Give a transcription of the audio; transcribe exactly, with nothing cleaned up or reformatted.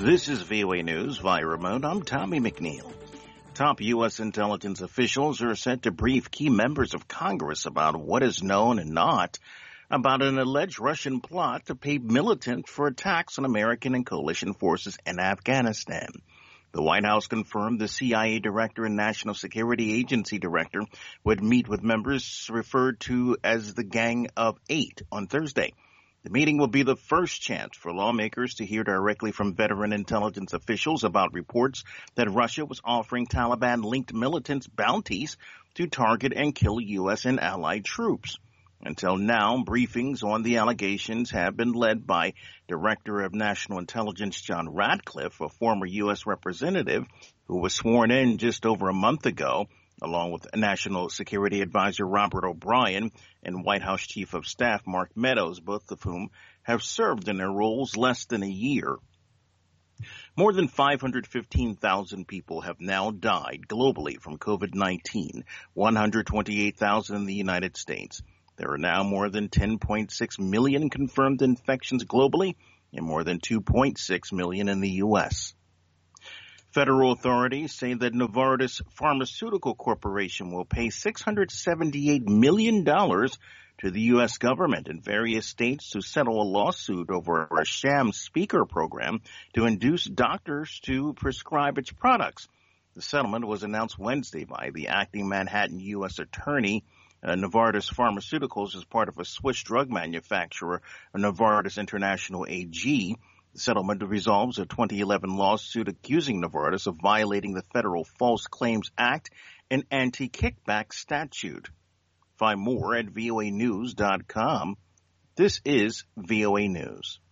This is V O A News via remote. I'm Tommy McNeil. Top U S intelligence officials are set to brief key members of Congress about what is known and not about an alleged Russian plot to pay militants for attacks on American and coalition forces in Afghanistan. The White House confirmed the C I A director and National Security Agency director would meet with members referred to as the Gang of Eight on Thursday. The meeting will be the first chance for lawmakers to hear directly from veteran intelligence officials about reports that Russia was offering Taliban-linked militants bounties to target and kill U S and allied troops. Until now, briefings on the allegations have been led by Director of National Intelligence John Ratcliffe, a former U S representative who was sworn in just over a month ago, along with National Security Advisor Robert O'Brien and White House Chief of Staff Mark Meadows, both of whom have served in their roles less than a year. More than five hundred fifteen thousand people have now died globally from COVID nineteen, one hundred twenty-eight thousand in the United States. There are now more than ten point six million confirmed infections globally and more than two point six million in the U S Federal authorities say that Novartis Pharmaceutical Corporation will pay six hundred seventy-eight million dollars to the U S government in various states to settle a lawsuit over a sham speaker program to induce doctors to prescribe its products. The settlement was announced Wednesday by the acting Manhattan U S attorney. Uh, Novartis Pharmaceuticals is part of a Swiss drug manufacturer, Novartis International A G. The settlement resolves a twenty eleven lawsuit accusing Novartis of violating the Federal False Claims Act and anti-kickback statute. Find more at V O A news dot com. This is V O A News.